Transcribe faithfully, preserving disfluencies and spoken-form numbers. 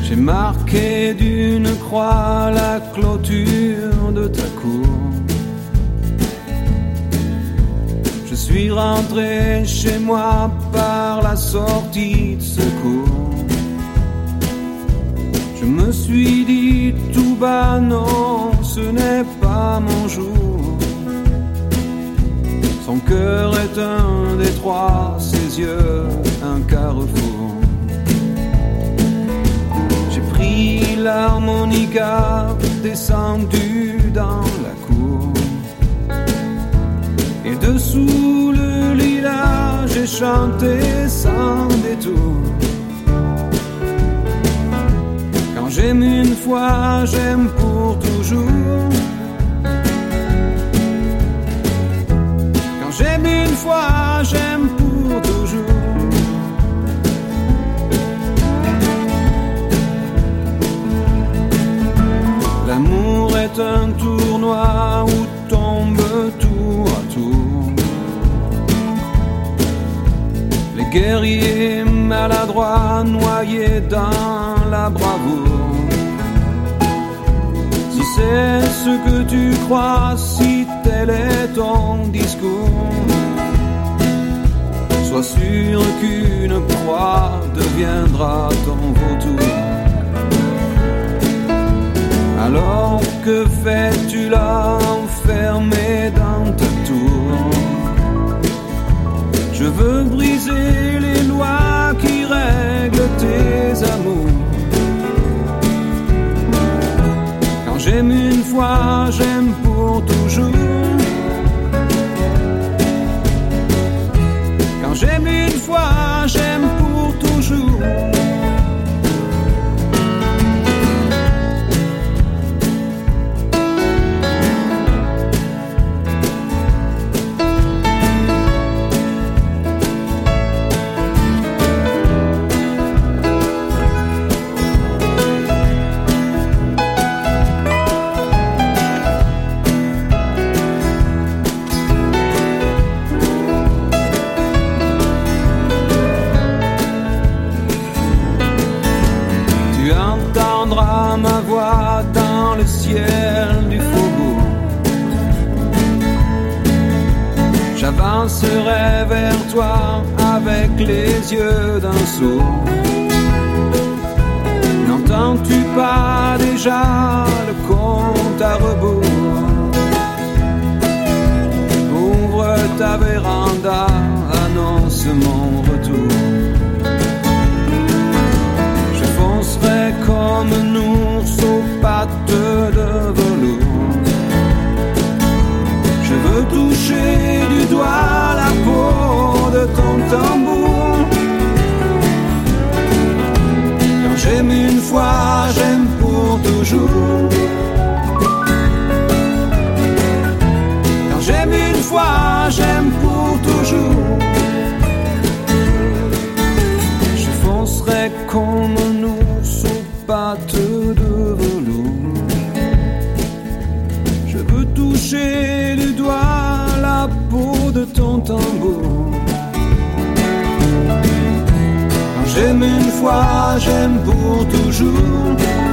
J'ai marqué d'une croix la clôture de ta cour. Je suis rentré chez moi par la sortie de secours. Je me suis dit tout bas, non, ce n'est pas mon jour. Son cœur est un détroit, ses yeux un carrefour. J'ai pris l'harmonica, descendu dans la cour. Et dessous le lilas, j'ai chanté sans détour. Quand j'aime une fois, j'aime pour toujours. Quand j'aime une fois, j'aime pour toujours. L'amour est un tournoi où tombe tour à tour. Les guerriers maladroits noyés dans la bravoure. Si c'est ce que tu crois, si tel est ton discours, sois sûr qu'une proie deviendra ton vautour. Alors que fais-tu là, enfermé dans ta tour? Je veux briser les lois qui règlent tes amours. Quand j'aime une fois, j'aime pour toujours. Quand j'aime une fois, j'aime pour toujours. Ma voix dans le ciel du faubourg. J'avancerai vers toi avec les yeux d'un sourd. N'entends-tu pas déjà le compte à rebours? Ouvre ta véranda, annonce mon retour. Je foncerai comme un ours aux pattes de velours. Je veux toucher du doigt la peau de ton tambour. Quand j'aime une fois, j'aime pour toujours. Quand j'aime une fois, j'aime pour toujours. Je foncerai comme un ours aux pattes de velours. Je veux toucher du doigt la peau de ton tambour. Quand j'aime une fois, j'aime pour toujours.